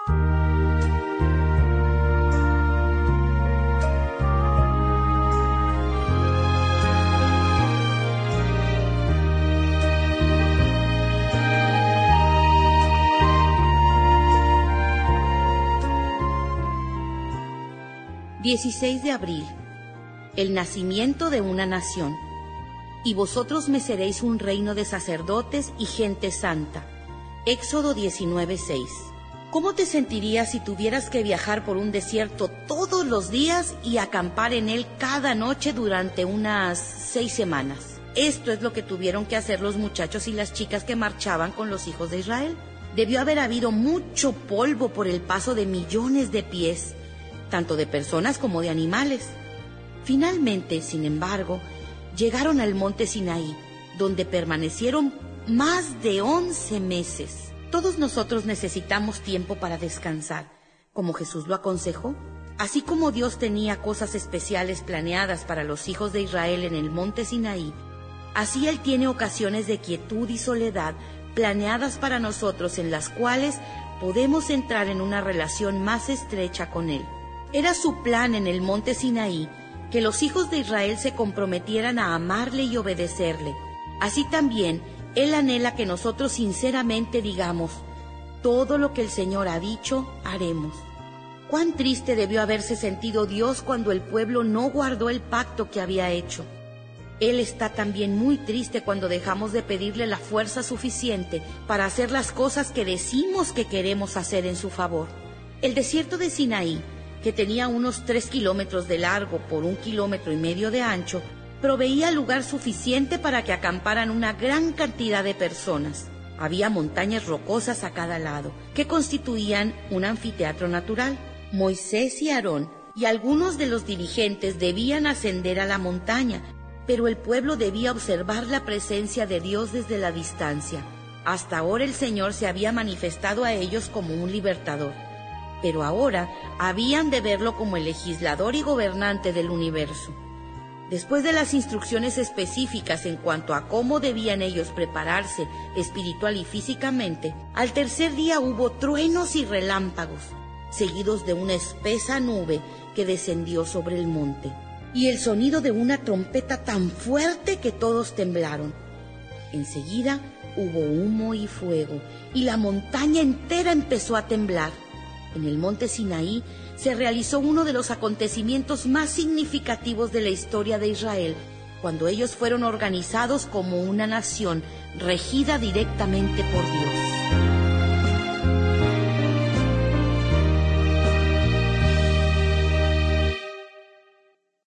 16 de abril. El nacimiento de una nación. Y vosotros me seréis un reino de sacerdotes y gente santa. Éxodo 19:6. ¿Cómo te sentirías si tuvieras que viajar por un desierto todos los días y acampar en él cada noche durante unas 6 semanas? Esto es lo que tuvieron que hacer los muchachos y las chicas que marchaban con los hijos de Israel. Debió haber habido mucho polvo por el paso de millones de pies, tanto de personas como de animales. Finalmente, sin embargo, llegaron al monte Sinaí, donde permanecieron más de 11 meses. Todos nosotros necesitamos tiempo para descansar, como Jesús lo aconsejó. Así como Dios tenía cosas especiales planeadas para los hijos de Israel en el monte Sinaí, así Él tiene ocasiones de quietud y soledad planeadas para nosotros, en las cuales podemos entrar en una relación más estrecha con Él. Era su plan en el monte Sinaí que los hijos de Israel se comprometieran a amarle y obedecerle. Así también, Él anhela que nosotros sinceramente digamos: todo lo que el Señor ha dicho, haremos. Cuán triste debió haberse sentido Dios cuando el pueblo no guardó el pacto que había hecho. Él está también muy triste cuando dejamos de pedirle la fuerza suficiente para hacer las cosas que decimos que queremos hacer en su favor. El desierto de Sinaí, que tenía unos 3 kilómetros de largo por 1,5 kilómetros de ancho, proveía lugar suficiente para que acamparan una gran cantidad de personas. Había montañas rocosas a cada lado, que constituían un anfiteatro natural. Moisés y Aarón y algunos de los dirigentes debían ascender a la montaña, pero el pueblo debía observar la presencia de Dios desde la distancia. Hasta ahora el Señor se había manifestado a ellos como un libertador, pero ahora habían de verlo como el legislador y gobernante del universo. Después de las instrucciones específicas en cuanto a cómo debían ellos prepararse espiritual y físicamente, al tercer día hubo truenos y relámpagos, seguidos de una espesa nube que descendió sobre el monte, y el sonido de una trompeta tan fuerte que todos temblaron. Enseguida hubo humo y fuego, y la montaña entera empezó a temblar. En el monte Sinaí se realizó uno de los acontecimientos más significativos de la historia de Israel, cuando ellos fueron organizados como una nación regida directamente por Dios.